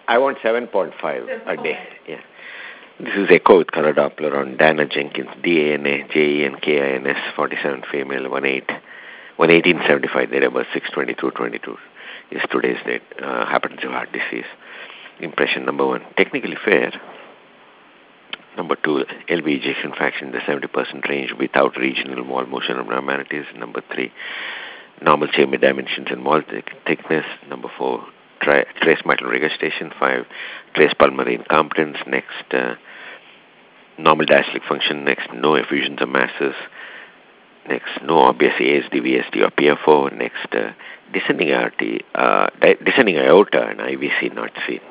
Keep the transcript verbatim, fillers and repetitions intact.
I want seven point five a day. Yeah. This is echo with color Doppler on Dana Jenkins, D A N A J E N K I N S, forty-seven female, one eight, one eighteen seventy-five, date of birth six twenty-two twenty-two is today's date. Uh, happens to heart disease. Impression number one, technically fair. Number two, L V ejection fraction in the seventy percent range without regional wall motion abnormalities. Number three, normal chamber dimensions and wall thick- thickness. Number four, tri- trace mitral regurgitation. Five, trace pulmonary incompetence. Next, uh, normal diastolic function. Next, no effusions of masses. Next, no obvious A S D, V S D, or P F O. Next, uh, descending aorta, uh, di- descending aorta and I V C not seen.